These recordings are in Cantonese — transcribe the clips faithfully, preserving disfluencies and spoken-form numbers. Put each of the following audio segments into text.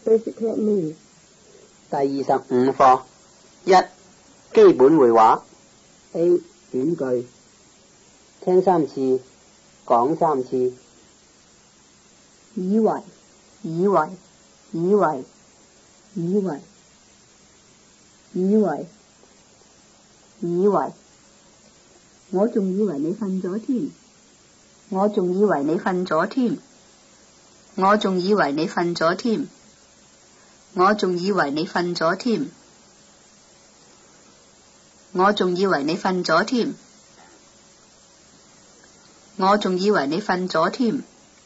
Basic Cantonese. 第二十五課一基本會話 A 短句，聽三次，講三次。 以為，以為，以為，以為，以為，以為。我仲以為你瞓咗添， 我仲以為你瞓咗添，我仲以為你瞓咗添，我仲以為你瞓咗添，我仲以為你瞓咗添，我仲以為你瞓咗添。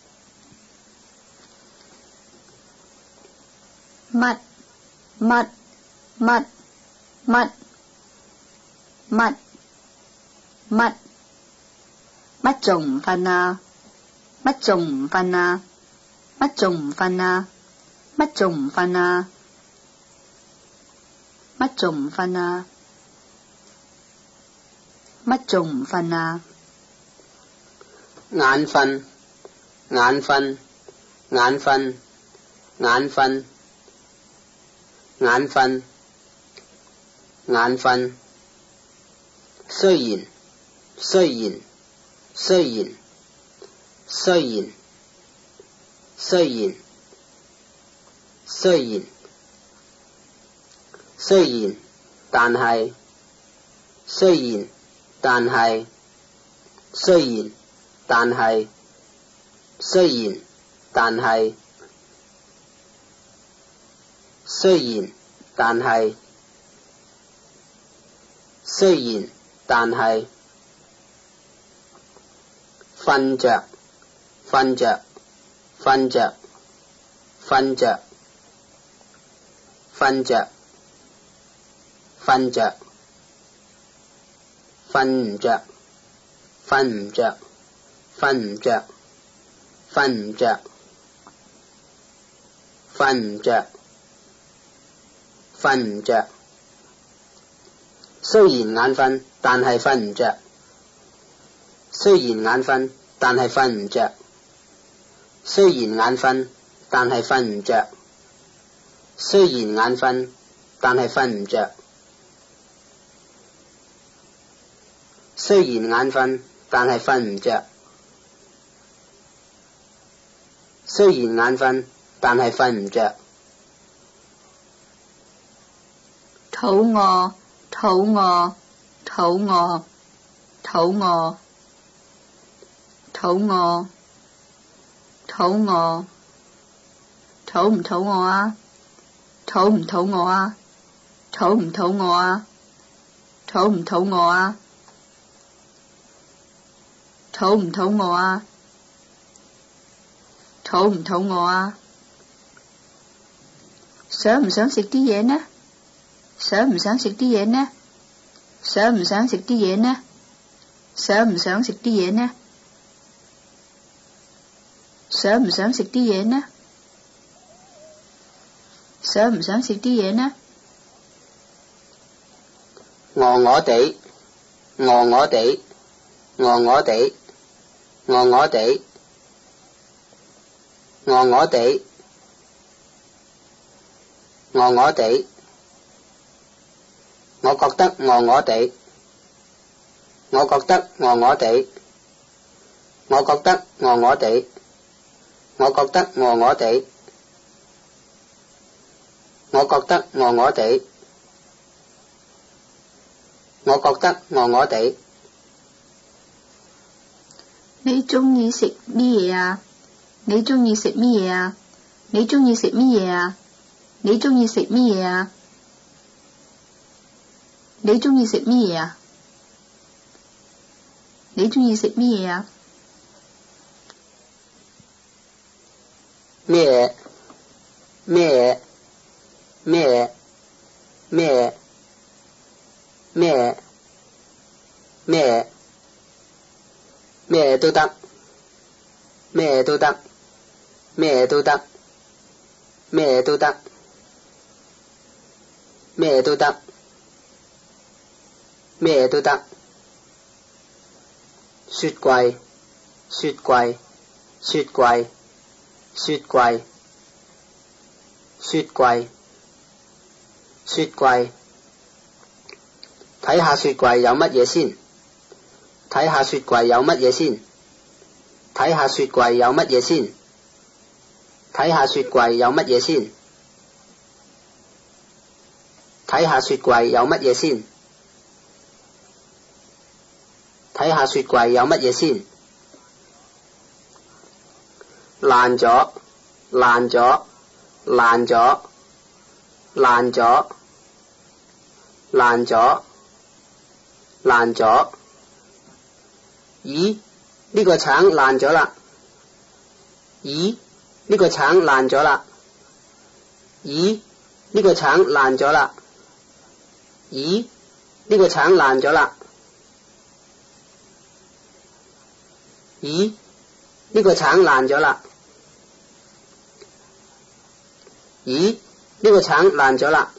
乜乜乜乜乜乜乜仲唔瞓啊？乜仲唔瞓啊？乜仲唔瞓啊？乜仲唔瞓啊？乜仲唔瞓啊？乜仲唔瞓啊？ 眼瞓，眼瞓，眼瞓，眼瞓，眼瞓，眼瞓。雖然，雖然，雖然，雖然，雖然，雖然，雖然，但係，雖然，但係，雖然，但係，雖然，但係，雖然，但係，雖然，但係，瞓着，瞓着，瞓着，瞓着，瞓着，瞓着，瞓唔着，瞓唔着，瞓唔着，瞓唔着，瞓唔着，瞓唔着。雖然眼瞓，但係瞓唔着。雖然眼瞓，但係瞓唔着。雖然眼瞓，但係瞓唔着。雖然眼瞓，但係瞓唔着。雖然眼瞓，但係瞓唔着。雖然眼瞓，但係瞓唔着。 肚餓，肚餓，肚餓，肚餓，肚餓，肚餓。肚唔肚餓啊？肚唔肚餓啊？肚唔肚餓啊？肚唔肚餓啊？肚唔肚餓啊？肚唔肚餓啊？想唔想食啲嘢呢？想唔想食啲嘢呢？想唔想食啲嘢呢？想唔想食啲嘢呢？想唔想食啲嘢呢？想唔想食啲嘢呢？ 餓餓地，餓餓地，餓餓地，餓餓地，餓餓地，餓餓地。我覺得餓餓地，我覺得餓餓地，我覺得餓餓地，我覺得餓餓地，我覺得餓餓地，我覺得餓餓地。 你鍾意食乜嘢啊？你鍾意食乜嘢啊？你鍾意食乜嘢啊？你鍾意食乜嘢啊？你鍾意食乜嘢啊？你鍾意食乜嘢啊？ 咩咩咩咩咩咩咩都得，咩都得，咩都得，咩都得，咩都得，咩都得。雪櫃，雪櫃，雪櫃，雪櫃， 雪櫃，雪櫃，睇下雪櫃有乜嘢先，睇下雪櫃有乜嘢先，睇下雪櫃有乜嘢先，睇下雪櫃有乜嘢先，睇下雪櫃有乜嘢先，睇下雪櫃有乜嘢先，爛咗，爛咗，爛咗，爛咗，爛咗，爛咗。咦？呢個橙爛咗啦！咦？呢個橙爛咗啦！咦？呢個橙爛咗啦！咦？呢個橙爛咗啦！咦？呢個橙爛咗啦！咦？呢個橙爛咗啦！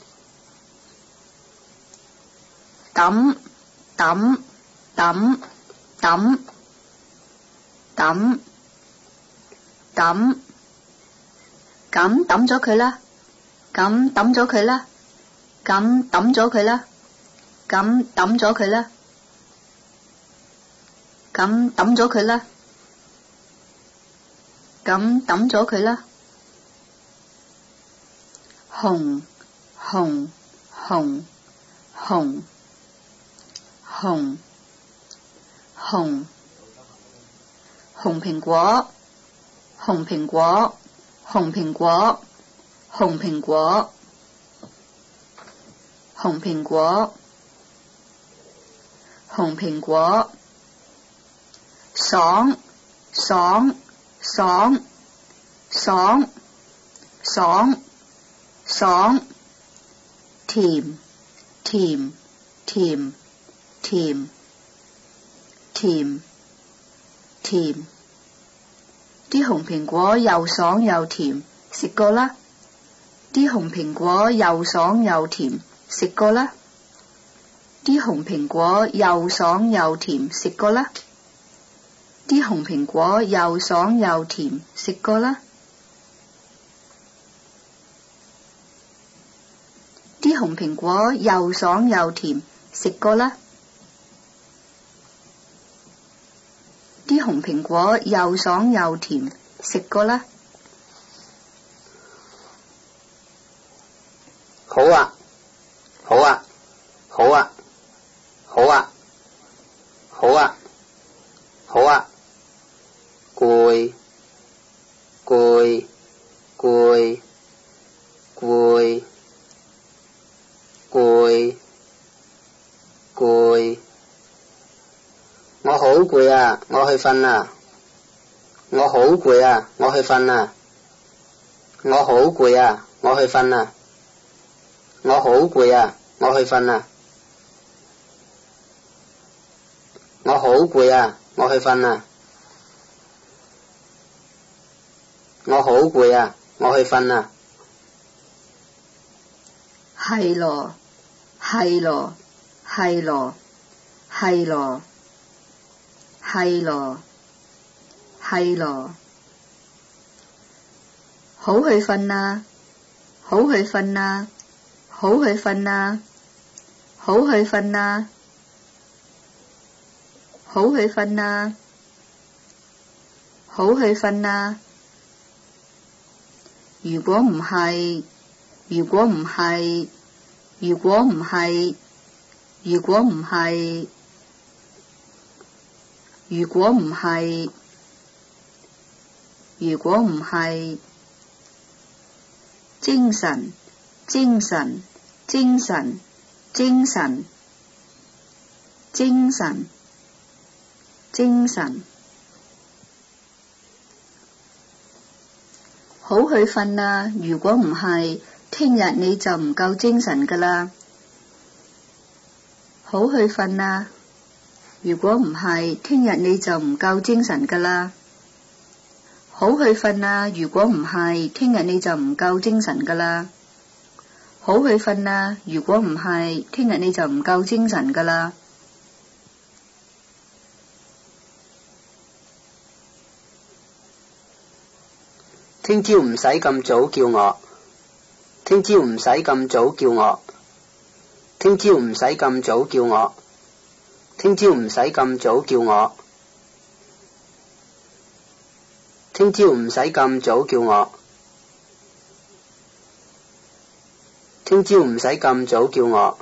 抌抌抌抌抌抌，咁抌咗佢啦，咁抌咗佢啦，咁抌咗佢啦，咁抌咗佢啦，咁抌咗佢啦，咁抌咗佢啦。紅紅紅紅紅紅紅蘋果，紅蘋果，紅蘋果，紅蘋果，紅蘋果，紅蘋果，爽爽爽爽爽爽，甜甜甜甜甜甜，啲紅蘋果又爽又甜，食過啦。啲紅蘋果又爽又甜，食過啦。啲紅蘋果又爽又甜，食過啦。啲紅蘋果又爽又甜，食過啦。啲紅蘋果又爽又甜，食過啦。啲紅蘋果又爽又甜，食過啦。 好啊，好啊，好啊，好啊，好啊，好啊，攰攰攰攰攰攰，我好攰啊，我去瞓啦。我好攰啊，我去瞓啦。我好攰啊，我去瞓啦。我好攰啊，我去瞓啦。我好攰啊，我去瞓啦。我好攰啊，我去瞓啦。 係咯，係咯，係咯，係咯，係咯，係咯，好去瞓啦，好去瞓啦，好去瞓啦，好去瞓啦，好去瞓啦，好去瞓啦。如果唔係，如果唔係，如果唔係，如果唔係，如果唔係，如果唔係，精神，精神，精神，精神，精神，精神，好去瞓啦。如果唔係，聽日你就唔夠精神㗎啦。好去瞓啦。如果唔係，聽日你就唔夠精神㗎啦。好去瞓啦。如果唔係，聽日你就唔夠精神㗎啦。好去瞓啦。如果唔係，聽日你就唔夠精神㗎啦。 聽朝唔使咁早叫我。 聽朝唔使咁早叫我，聽朝唔使咁早叫我，聽朝唔使咁早叫我，聽朝唔使咁早叫我，聽朝唔使咁早叫我。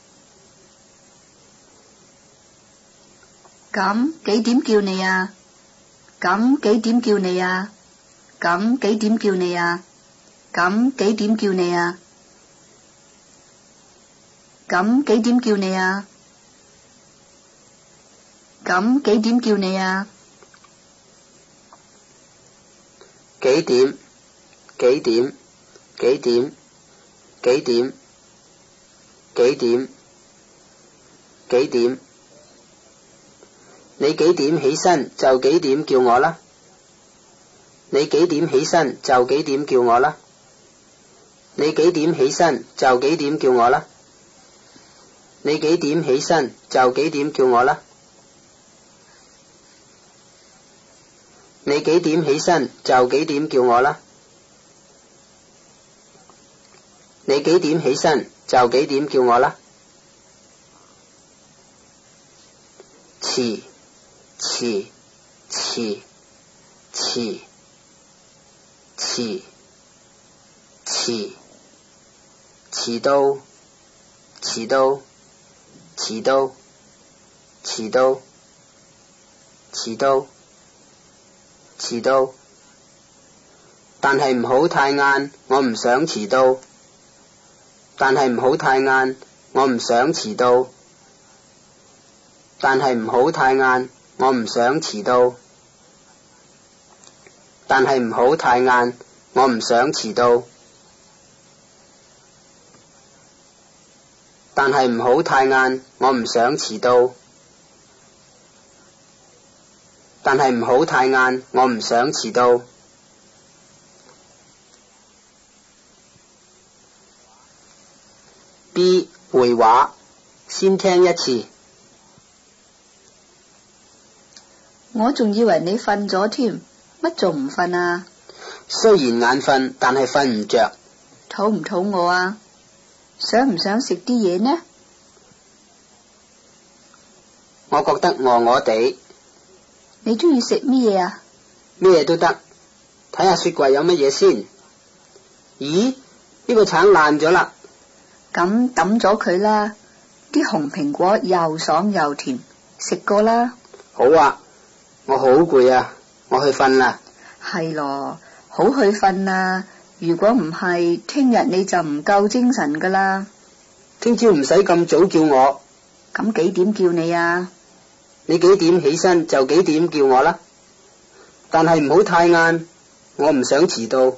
咁幾點叫你啊？咁幾點叫你啊？咁幾點叫你啊？咁幾點叫你啊？咁幾點叫你啊？咁幾點叫你啊？ 幾點？幾點？幾點？幾點？幾點？幾點？你幾點起身就幾點叫我啦。你幾點起身就幾點叫我啦。你幾點起身就幾點叫我啦。你幾點起身就幾點叫我啦。你幾點起身就幾點叫我啦。你幾點起身就幾點叫我啦。遲遲遲遲遲遲遲到遲到遲到遲到遲到遲到，但係唔好太晏，我唔想遲到。但係唔好太晏，我唔想遲到。但係唔好太晏，我唔想遲到。但係唔好太晏，我唔想遲到。但係唔好太晏，我唔想遲到。但係唔好太晏，我唔想遲到。B 回話，先聽一次。 我仲以為你瞓咗添，乜仲唔瞓啊？ 雖然眼瞓，但係瞓唔着。 肚唔肚餓啊？想唔想食啲嘢呢？ 我覺得餓餓地。 你中意食乜嘢啊？ 咩都得，睇下雪櫃有乜嘢先。咦？呢個橙爛咗啦。 咁抌咗佢啦，啲紅蘋果又爽又甜，食過啦。 好啊，我好攰啊，我去瞓啦。 係咯，好去瞓啦，如果唔係，聽日你就唔夠精神噶啦。 聽朝唔使咁早叫我。 咁幾點叫你啊？ 你幾點起身就幾點叫我啦。但係唔好太晏，我唔想遲到。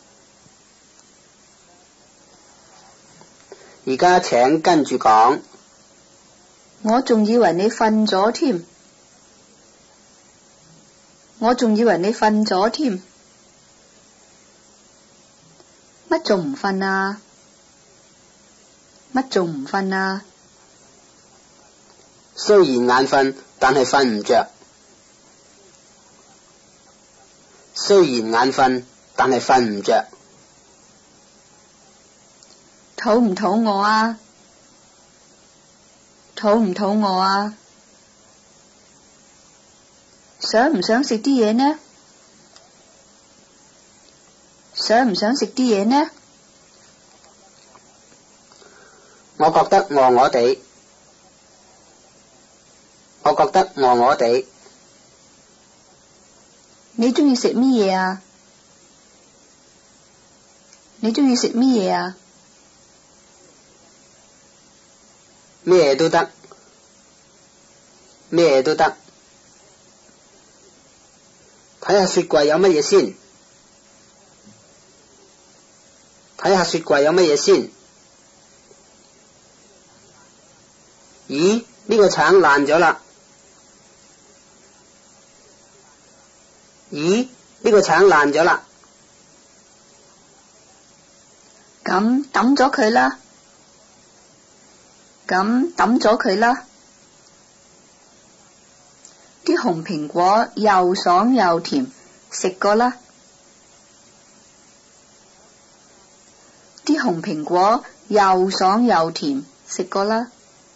而家請跟住講。 我仲以為你瞓咗添，我仲以為你瞓咗添，乜仲唔瞓啊？乜仲唔瞓啊？ 雖然眼瞓，但係瞓唔着。雖然眼瞓，但係瞓唔着。 肚唔肚餓啊？肚唔肚餓啊？想唔想食啲嘢呢？想唔想食啲嘢呢？ 我覺得餓餓地。我覺得餓餓地。 你中意食乜嘢啊？你中意食乜嘢啊？ 咩都得，咩都得。睇下雪櫃有乜嘢先。睇下雪櫃有乜嘢先。咦？呢個橙爛咗啦。咦？呢個橙爛咗啦。 咁抌咗佢啦。咁抌咗佢啦。啲紅蘋果又爽又甜，食過啦。啲啲紅蘋果又爽又甜，食過啦。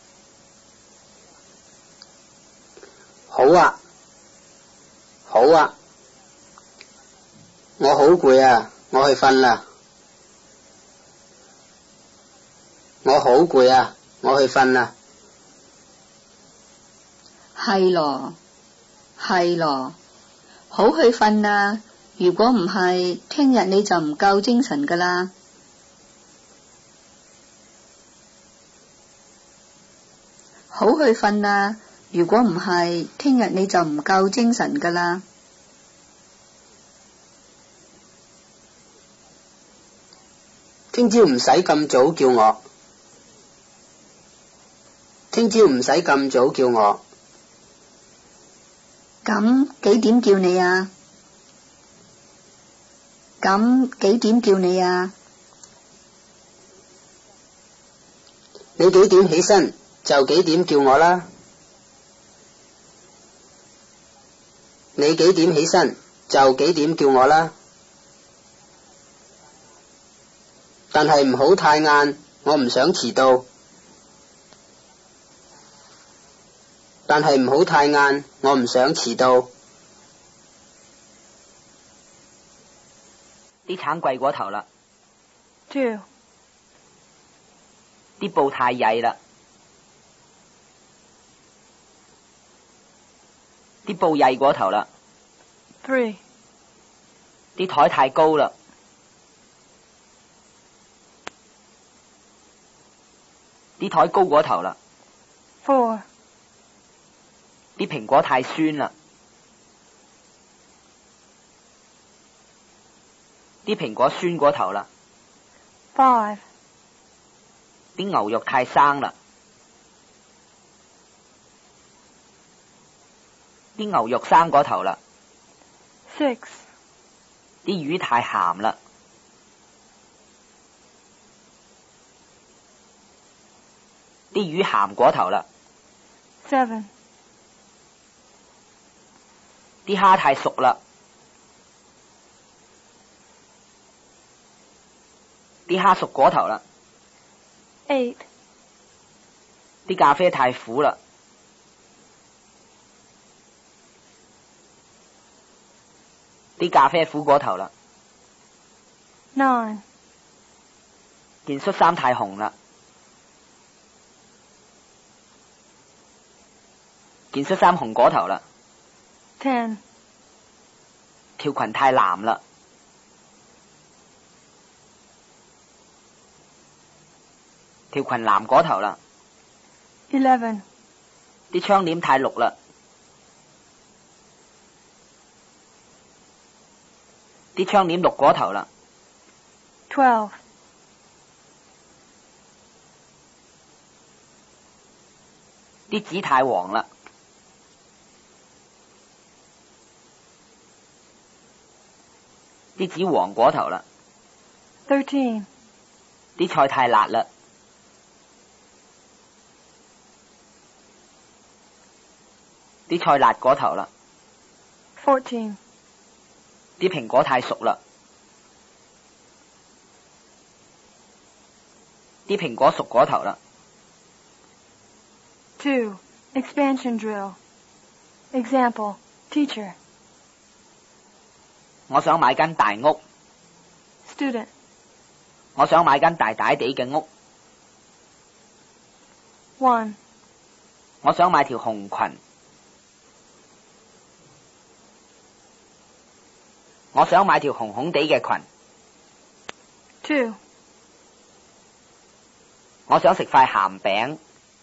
好啊，好啊，我好攰啊，我去瞓啦。我好攰啊，我去瞓啦。 係咯，係咯，好去瞓啦。如果唔係，聽日你就唔夠精神噶啦。好去瞓啦。如果唔係，聽日你就唔夠精神噶啦。 聽朝唔使咁早叫我。聽朝唔使咁早叫我。 咁幾點叫你啊？咁幾點叫你啊？ 你幾點起身就幾點叫我啦。你幾點起身就幾點叫我啦。但係唔好太晏，我唔想遲到。但係唔好太晏，我唔想遲到。 啲橙貴過頭啦。 Two. 啲布太曳啦。啲布曳過頭啦。 Three. 啲台太高啦。啲台高過頭啦。 Four. 啲蘋果太酸啦。啲蘋果酸過頭啦。 Five. 啲牛肉太生啦。啲牛肉生過頭啦。 Six. 啲魚太鹹啦。啲魚鹹過頭啦。 Seven. 啲蝦太熟啦。啲蝦熟過頭啦。 Eight. 啲咖啡太苦啦。啲咖啡苦過頭啦。 Nine. 件恤衫太紅啦。件恤衫紅過頭啦。 Ten. 條裙太藍啦。條裙藍過頭啦。 Eleven. 啲窗簾太綠啦。啲窗簾綠過頭啦。 Twelve. 啲紙太黃啦。啲紙黃過頭啦。 Thirteen. 啲菜太辣啦。啲菜辣過頭啦。 Fourteen. 啲蘋果太熟啦。啲蘋果熟過頭啦。 Two. Expansion drill. Example. Teacher. 我想買間大屋。 Student. 我想買間大大地嘅屋。 One. 我想買條紅裙。我想買條紅紅地嘅裙。 Two. 我想食塊鹹餅。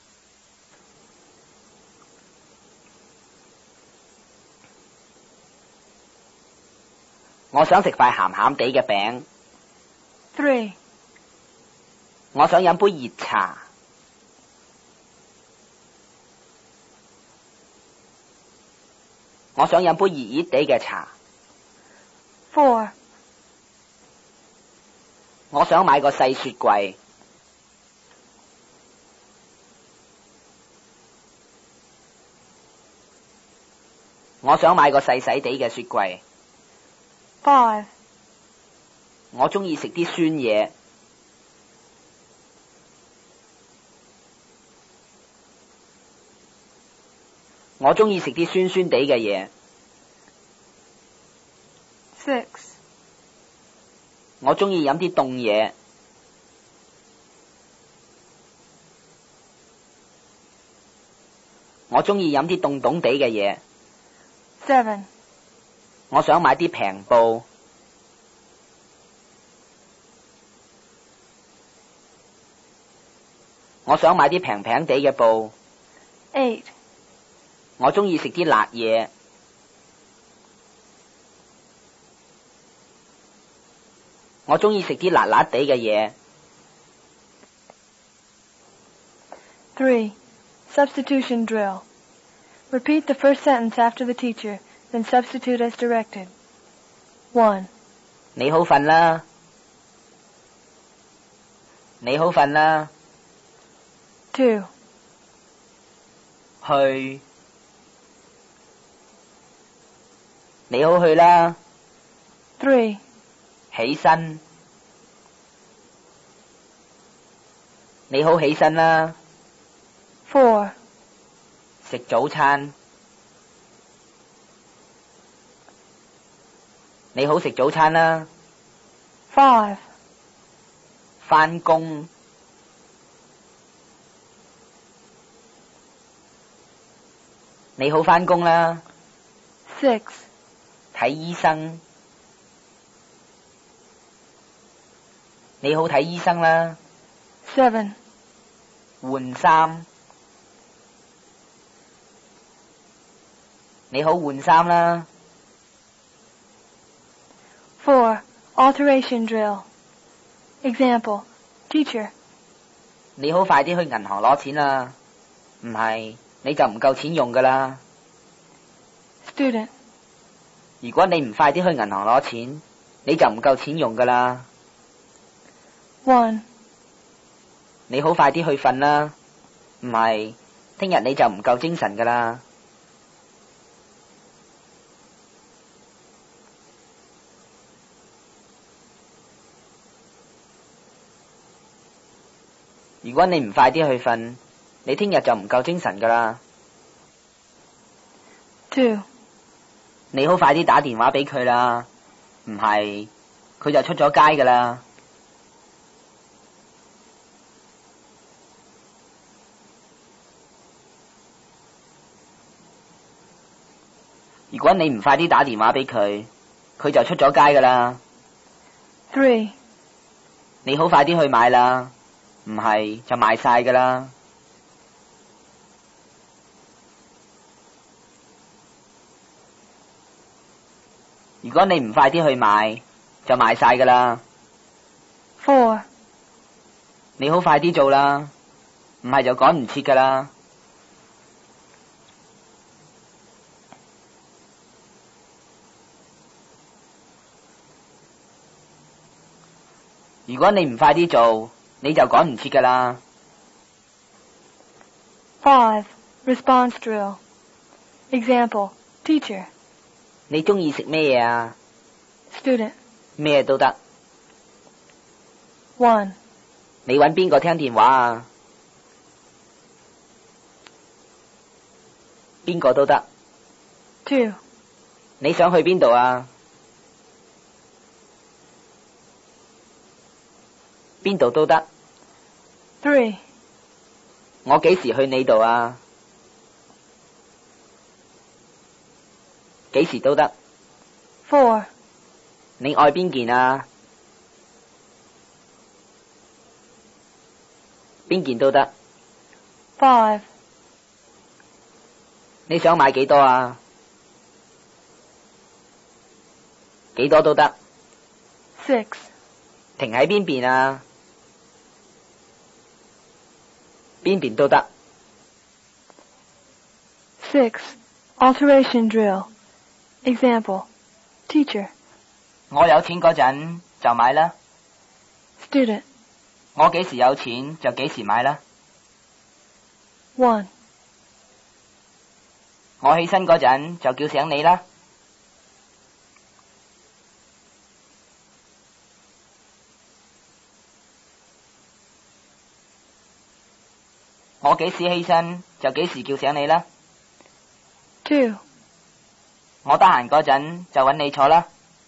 我想食塊鹹鹹地嘅餅。 Three. 我想飲杯熱茶。我想飲杯熱熱地嘅茶。 Four. 我想買個細雪櫃。我想買個細細地嘅雪櫃。 Five. 我鍾意食啲酸嘢。 我中意食啲酸酸地嘅嘢。 Six. 我中意飲啲凍嘢。我中意飲啲凍凍地嘅嘢。 Seven. 我想買啲平布。我想買啲平平地嘅布。 Eight. 我中意食啲辣嘢。我中意食啲辣辣地嘅嘢。 Three. Substitution drill. Repeat the first sentence after the teacher, then substitute as directed. One. 你好瞓啦。你好瞓啦。 Two. 去。你好去啦。 Three. 起身。你好起身啦。 Four. 食早餐。你好食早餐啦。 Five. 返工。你好返工啦。 Six. 睇醫生。你好睇醫生啦。 Seven. 換衫。你好換衫啦。 Four. Alteration drill. Example. Teacher. 你好快啲去銀行攞錢啦，唔係你就唔夠錢用噶啦。 Student. 如果你唔快啲去銀行攞錢，你就唔夠錢用噶啦。 One. 你好快啲去瞓啦，唔係聽日你就唔夠精神噶啦。如果你唔快啲去瞓，你聽日就唔夠精神噶啦。 Two. 你好快啲打電話俾佢啦，唔係佢就出咗街噶啦。如果你唔快啲打電話俾佢，佢就出咗街噶啦。 Three. 你好快啲去買啦，唔係就賣晒噶啦。如果你唔快啲去買，就賣晒噶啦。 Four. 你好快啲做啦，唔係就趕唔切噶啦。如果你唔快啲做，你就趕唔切噶啦。 Five. Response drill. Example. Teacher. 你中意食咩嘢啊？ Student. 咩都得。 One. 你搵邊個聽電話啊？邊個都得。 Two. 你想去邊度啊？邊度都得。 Three. 我幾時去你度啊？幾時都得。 Four. 你愛邊件啊？邊件都得。 Five. 你想買幾多啊？幾多都得。 Six. 停喺邊邊啊？邊邊都得。 Six. Alteration drill. Example. Teacher. 我有錢嗰陣就買啦。 Student. 我幾時有錢就幾時買啦。 One. 我起身嗰陣就叫醒你啦。我幾時起身就幾時叫醒你啦。 Two. 我得閒嗰陣就揾你坐啦。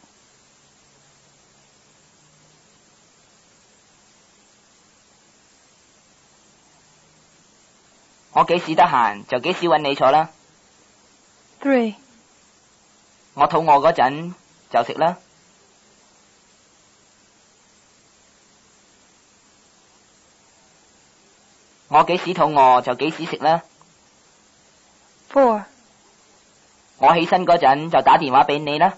我幾時得閒就幾時揾你坐啦。 Three. 我肚餓嗰陣就食啦。我幾時肚餓就幾時食啦。 Four. 我起身嗰陣就打電話俾你啦。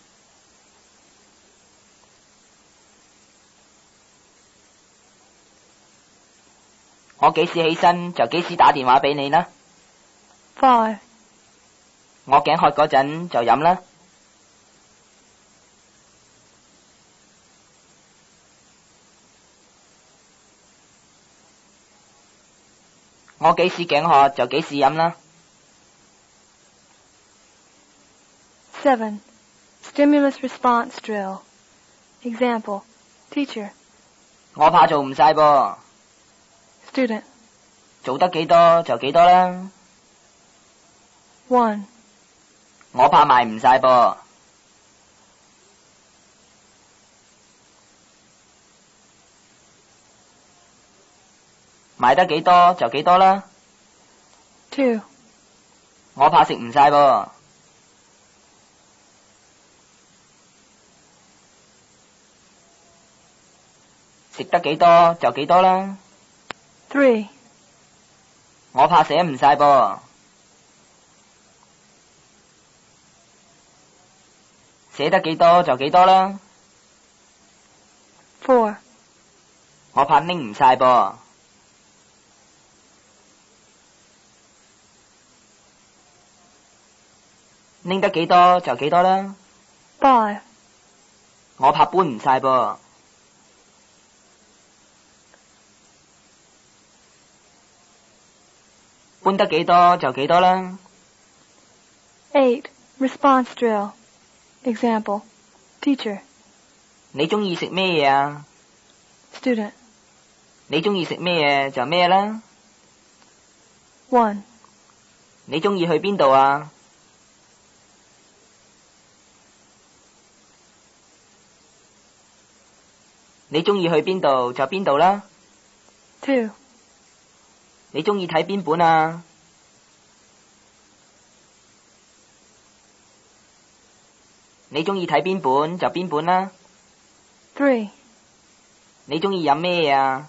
我幾時起身就幾時打電話俾你啦。 Five. 我頸渴嗰陣就飲啦。我幾時頸渴就幾時飲啦。 Seven. Stimulus response drill. Example. Teacher. 我怕做唔晒噃。 Student. 做得幾多就幾多啦。 One. 我怕賣唔晒噃。賣得幾多就幾多啦。 Two. 我怕食唔晒噃。食得幾多就幾多啦。 Three. 我怕寫唔晒噃。寫得幾多就幾多啦。 Four. 我怕拎唔晒噃。拎得幾多就幾多啦。 Five. 我怕搬唔晒噃。搬得幾多就幾多啦。 Eight. Response drill. Example. Teacher. 你中意食咩嘢啊？ Student. 你中意食咩嘢就咩啦。 One. 你中意去邊度啊？你中意去邊度就邊度啦。 Two. 你中意睇邊本啊？你中意睇邊本就邊本啦。 Three. 你中意飲咩嘢啊？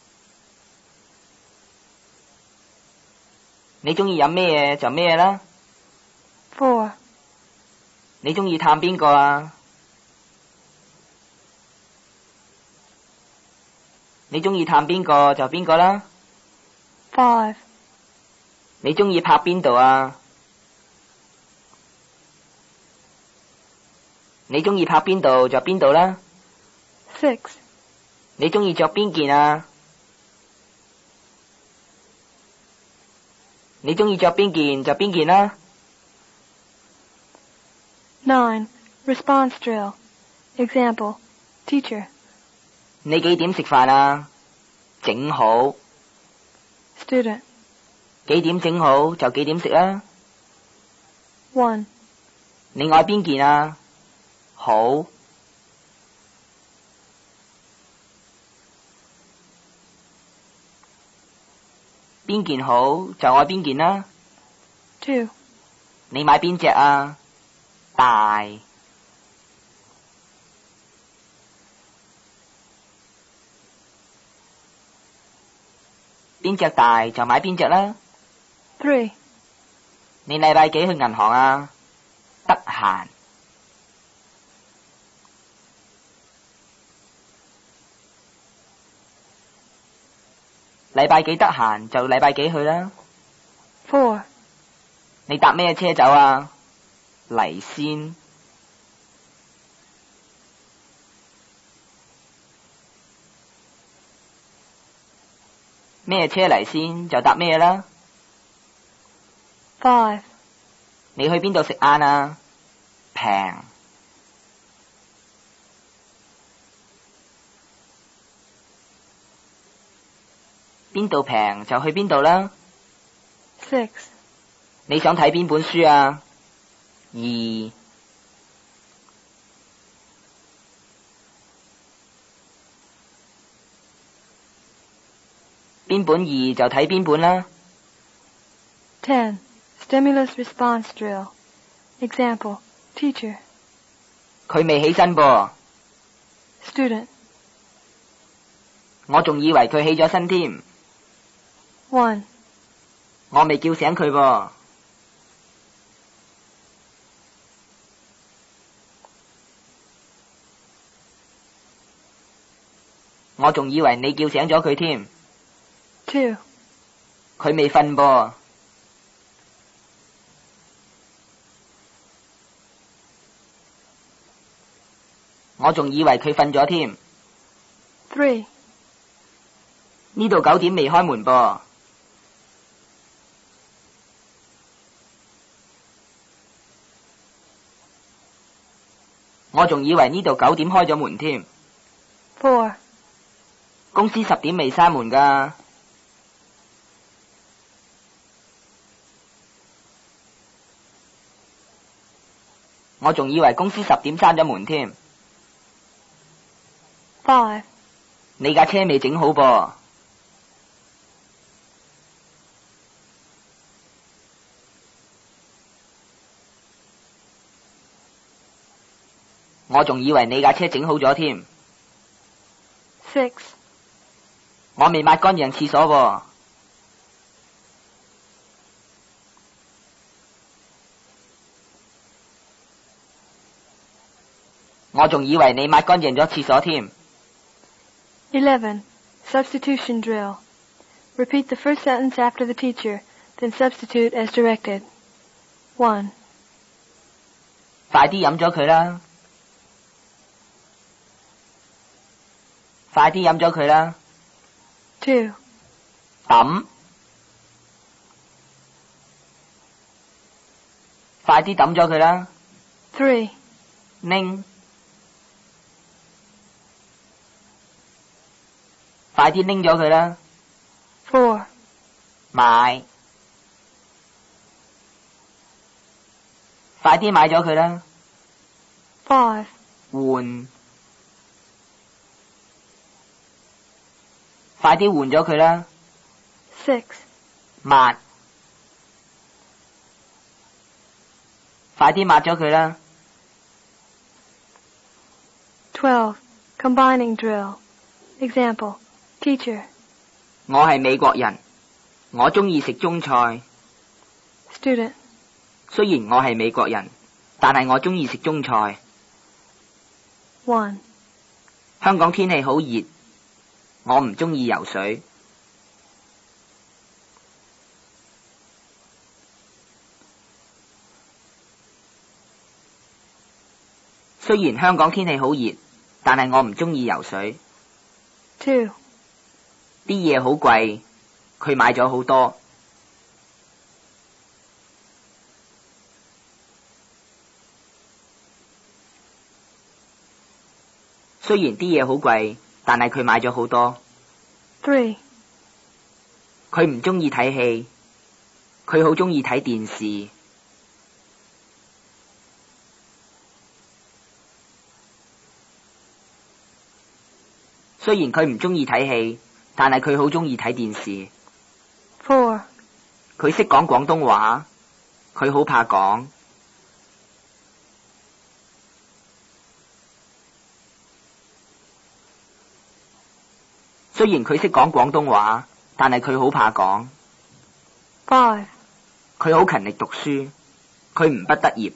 你中意飲咩嘢就咩嘢啦。 Four. 你中意探邊個啊？你中意探邊個就邊個啦。 Five. 你中意拍邊度啊？你中意拍邊度就邊度啦。 Six. 你中意着邊件啊？你中意着邊件就邊件啦。 Nine. Response drill. Example. Teacher. 你幾點食飯啊？整好。 Student. 幾點整好就幾點食啦。 One. 你愛邊件啊？好。邊件好就愛邊件啦。 Two. 你買邊隻啊？大。邊隻大就買邊隻啦。 Three. 你禮拜幾去銀行啊？得閒。禮拜幾得閒就禮拜幾去啦。 Four. 你搭咩車走啊？嚟先。咩車嚟先就搭咩啦。 Five. 你去邊度食晏啊？平。邊度平就去邊度啦。 Six. 你想睇邊本書啊？二。邊本二就睇邊本啦。 ten. Stimulus response drill. Example. Teacher. 佢未起身噃。 Student. 我仲以為佢起咗身添。 one. 我未叫醒佢噃。我仲以為你叫醒咗佢添。 two. 佢未瞓噃。我仲以為佢瞓咗添。 three. 呢度九點未開門噃。我仲以為呢度九點開咗門添。 four. 公司十點未閂門㗎。我仲以為公司十點閂咗門添。 five. 你架車未整好噃。我仲以為你架車整好咗添。 six. 我未抹乾淨廁所噃。我仲以為你抹乾淨咗廁所添。 eleven. Substitution drill. Repeat the first sentence after the teacher, then substitute as directed. one. 快啲飲咗佢啦！快啲飲咗佢啦！ two. 抌！快啲抌咗佢啦！ three. 拎！快啲拎咗佢啦！ four. 買！快啲買咗佢啦！ five. 換！快啲換咗佢啦！ six. 抹！快啲抹咗佢啦！ twelve. Combining drill. Example. Teacher. 我係美國人，我中意食中菜。 Student. 雖然我係美國人，但係我中意食中菜。 one. 香港天氣好熱，我唔中意游水。雖然香港天氣好熱，但係我唔中意游水。 two. 啲嘢好貴，佢買咗好多。雖然啲嘢好貴，但係佢買咗好多。 three. 佢唔中意睇戲，佢好中意睇電視。雖然佢唔中意睇戲，但係佢好中意睇電視。 four. 佢識講廣東話，佢好怕講。雖然佢識講廣東話，但係佢好怕講。 five. 佢好勤力讀書，佢唔畢得業。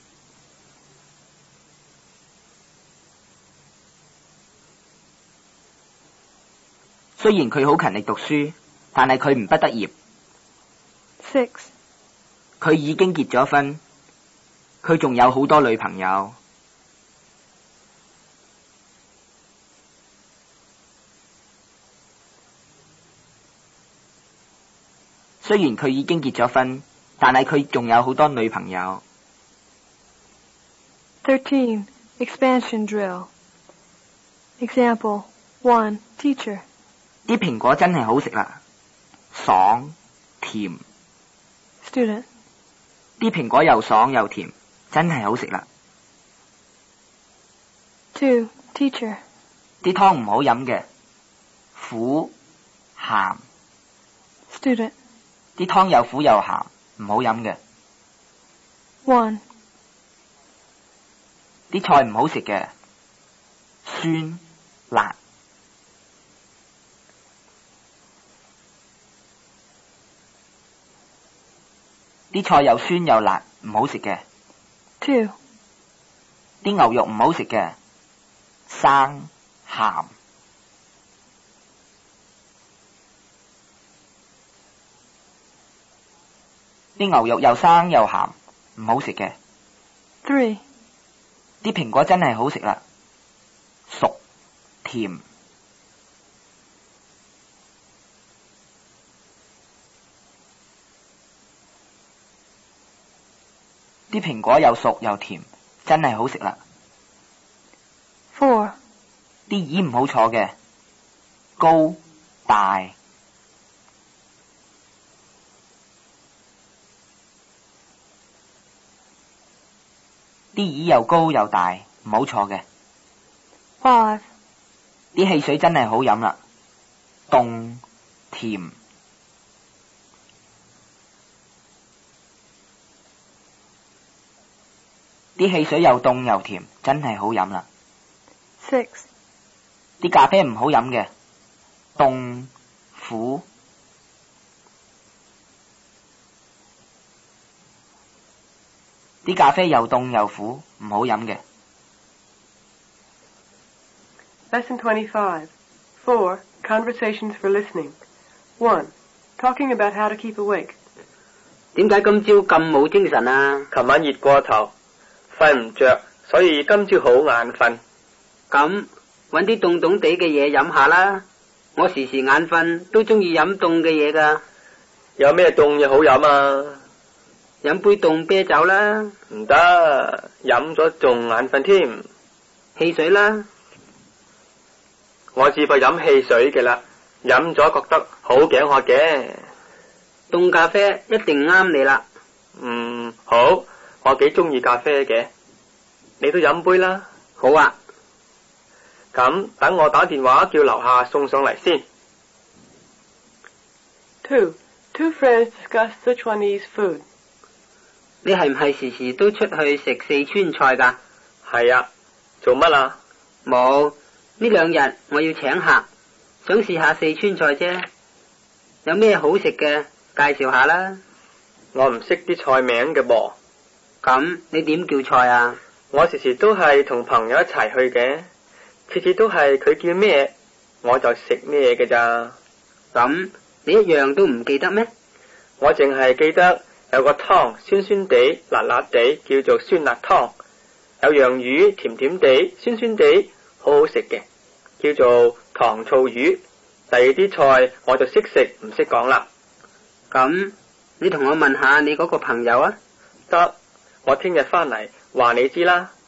雖然佢好勤力讀書，但係佢唔畢得業。 six. 佢已經結咗婚，佢仲有好多女朋友。雖然佢已經結咗婚，但係佢仲有好多女朋友。 thirteen. Expansion drill. Example. one. Teacher. 啲蘋果真係好食啦，爽甜。 Student. 啲蘋果又爽又甜，真係好食啦。 Two. Teacher. 啲湯唔好飲嘅，苦鹹。 Student. 啲湯又苦又鹹，唔好飲嘅。 One. 啲菜唔好食嘅，酸辣。啲菜又酸又辣，唔好食嘅。 Two. 啲牛肉唔好食嘅，生鹹。啲牛肉又生又鹹，唔好食嘅。 Three. 啲蘋果真係好食啦，熟甜。啲蘋果又熟又甜，真係好食啦。 Four. 啲椅唔好坐嘅，高大。啲椅又高又大，唔好坐嘅。 Five. 啲汽水真係好飲啦，凍甜。啲汽水又凍又甜，真係好飲啦。 Six. 啲咖啡唔好飲嘅，凍苦。啲咖啡又凍又苦，唔好飲嘅。 Lesson twenty-five. Four. Conversations for listening. One. Talking about how to keep awake. 點解今朝咁冇精神啊？ 琴晚熱過頭，瞓唔着，所以今朝好眼瞓。 咁搵啲凍凍地嘅嘢飲下啦。我時時眼瞓，都中意飲凍嘅嘢㗎。 有咩凍嘢好飲啊？ 飲杯凍啤酒啦。 唔得，飲咗仲眼瞓添。 汽水啦。 我只怕飲汽水嘅啦，飲咗覺得好頸渴嘅。 凍咖啡一定啱你啦。 嗯，好，我幾中意咖啡嘅，你都飲杯啦。 好啊。 咁等我打電話叫樓下送上嚟先。 Two. Two friends discuss Sichuanese food. 你係唔係時時都出去食四川菜㗎？ 係啊。做乜啊？ 冇，呢兩日我要請客，想試下四川菜啫。有咩好食嘅介紹下啦。 我唔識啲菜名嘅噃。 咁你點叫菜啊？ 我時時都係同朋友一齊去嘅，次次都係佢叫咩我就食咩嘅咋。 咁你一樣都唔記得咩？ 我淨係記得有個湯酸酸地辣辣地叫做酸辣湯，有樣魚甜甜地酸酸地好好食嘅叫做糖醋魚。第二啲菜我就識食唔識講啦。 咁你同我問下你嗰個朋友啊。 得，我聽日翻嚟話你知啦。